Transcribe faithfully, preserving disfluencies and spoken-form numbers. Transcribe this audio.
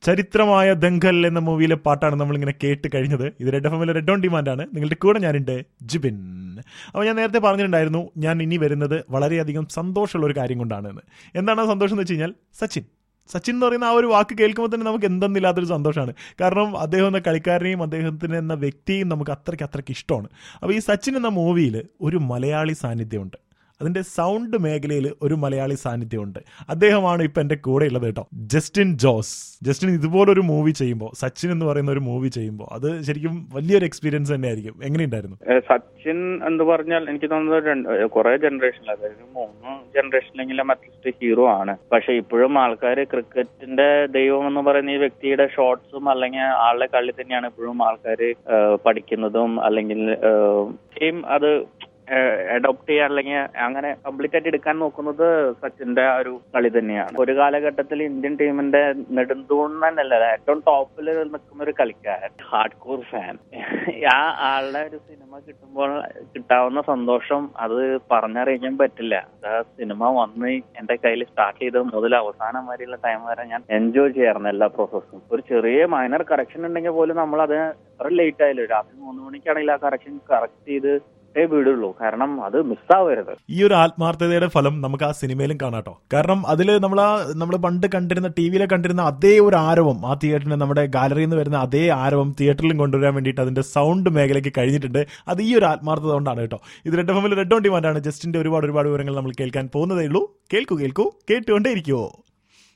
ചരിത്രമായ ദംഗൽ എന്ന മൂവിയിലെ പാട്ടാണ് നമ്മളിങ്ങനെ കേട്ട് കഴിഞ്ഞത്. ഇത് റെഡ് എഫ് എമ്മിലെ റെഡ് ഓൺ ഡിമാൻഡാണ്. നിങ്ങളുടെ കൂടെ ഞാനുണ്ട് ജിബിൻ. അപ്പോൾ ഞാൻ നേരത്തെ പറഞ്ഞിട്ടുണ്ടായിരുന്നു ഞാൻ ഇനി വരുന്നത് വളരെയധികം സന്തോഷമുള്ള ഒരു കാര്യം കൊണ്ടാണ് എന്ന്. എന്താണ് സന്തോഷം എന്ന് വെച്ച് കഴിഞ്ഞാൽ സച്ചിൻ സച്ചിൻ എന്ന് പറയുന്ന ആ ഒരു വാക്ക് കേൾക്കുമ്പോൾ തന്നെ നമുക്ക് എന്തെന്നില്ലാത്തൊരു സന്തോഷമാണ്. കാരണം അദ്ദേഹം എന്ന കളിക്കാരനെയും അദ്ദേഹത്തിന് എന്ന വ്യക്തിയും നമുക്ക് അത്രയ്ക്ക് അത്രയ്ക്ക് ഇഷ്ടമാണ്. അപ്പോൾ ഈ സച്ചിൻ എന്ന മൂവിയിൽ ഒരു മലയാളി സാന്നിധ്യമുണ്ട്. അതിൻ്റെ സൗണ്ട് മേഖലയിൽ ഒരു മലയാളി സാന്നിധ്യമുണ്ട്. അദ്ദേഹമാണ് ഇപ്പം എൻ്റെ കൂടെ ഉള്ളത് കേട്ടോ, ജസ്റ്റിൻ ജോസ്. ജസ്റ്റിൻ ഇതുപോലൊരു മൂവി ചെയ്യുമ്പോൾ, സച്ചിൻ എന്ന് പറയുന്ന ഒരു മൂവി ചെയ്യുമ്പോൾ അത് ശരിക്കും വലിയൊരു എക്സ്പീരിയൻസ് തന്നെ ആയിരിക്കും. എങ്ങനെയുണ്ടായിരുന്നു? സച്ചിൻ എന്ന് പറഞ്ഞാൽ എനിക്ക് തോന്നുന്നത് കുറെ ജനറേഷനിൽ, അതായത് മൂന്ന് ജനറേഷനിലെങ്കിലും അറ്റ്ലീസ്റ്റ് ഹീറോ ആണ്. പക്ഷെ ഇപ്പോഴും ആൾക്കാർ ക്രിക്കറ്റിന്റെ ദൈവം എന്ന് പറയുന്ന ഈ വ്യക്തിയുടെ ഷോട്ട്സും അല്ലെങ്കിൽ ആളുടെ കളി തന്നെയാണ് ഇപ്പോഴും ആൾക്കാർ പഠിക്കുന്നതും അല്ലെങ്കിൽ അത് അഡോപ്റ്റ് ചെയ്യാൻ അല്ലെങ്കിൽ അങ്ങനെ കംപ്ലീറ്റ് ആയിട്ട് എടുക്കാൻ നോക്കുന്നത് സച്ചിന്റെ ഒരു കളി തന്നെയാണ്. ഒരു കാലഘട്ടത്തിൽ ഇന്ത്യൻ ടീമിന്റെ നെടുന്തൂണ്ണല്ല ഏറ്റവും ടോപ്പിൽ നിൽക്കുന്ന ഒരു കളിക്കാരൻ, ഹാർഡ് കോർ ഫാൻ. ആ ആളുടെ ഒരു സിനിമ കിട്ടുമ്പോൾ കിട്ടാവുന്ന സന്തോഷം അത് പറഞ്ഞറിയിക്കാൻ പറ്റില്ല. ആ സിനിമ വന്ന് എന്റെ കയ്യിൽ സ്റ്റാർട്ട് ചെയ്ത മുതൽ അവസാനം വരെയുള്ള ടൈം വരെ ഞാൻ എൻജോയ് ചെയ്യാറുണ്ട് എല്ലാ പ്രോസസ്സും. ഒരു ചെറിയ മൈനർ കറക്ഷൻ ഉണ്ടെങ്കിൽ പോലും നമ്മൾ അത് എത്ര ലേറ്റ് ആയാലും രാത്രി മൂന്ന് മണിക്കാണെങ്കിൽ ആ കറക്ഷൻ കറക്റ്റ് ചെയ്ത് വിടുള്ളൂ. കാരണം അത് മിസ്സാവരുത്. ഈ ഒരു ആത്മാർത്ഥതയുടെ ഫലം നമുക്ക് ആ സിനിമയിലും കാണാട്ടോ. കാരണം അതിൽ നമ്മൾ ആ നമ്മൾ പണ്ട് കണ്ടിരുന്ന ടി വിയിലെ കണ്ടിരുന്ന അതേ ഒരു ആരവം ആ തിയേറ്ററിന് നമ്മുടെ ഗാലറിയിൽ നിന്ന് വരുന്ന അതേ ആരവം തിയേറ്ററിലും കൊണ്ടുവരാൻ വേണ്ടിയിട്ട് അതിന്റെ സൗണ്ട് മേഖലയ്ക്ക് കഴിഞ്ഞിട്ടുണ്ട്. അത് ഈ ഒരു ആത്മാർത്ഥത കൊണ്ടാണ് കേട്ടോ. ഇത് റെഡ് എഫ് എമ്മിൽ റെഡ് ഓൺ ഡിമാൻഡാണ്. ജസ്റ്റിന്റെ ഒരുപാട് ഒരുപാട് വിവരങ്ങൾ നമ്മൾ കേൾക്കാൻ പോകുന്നതേ ഉള്ളൂ. കേൾക്കൂ കേൾക്കൂ കേട്ടുകൊണ്ടേ ഇരിക്കുവോ.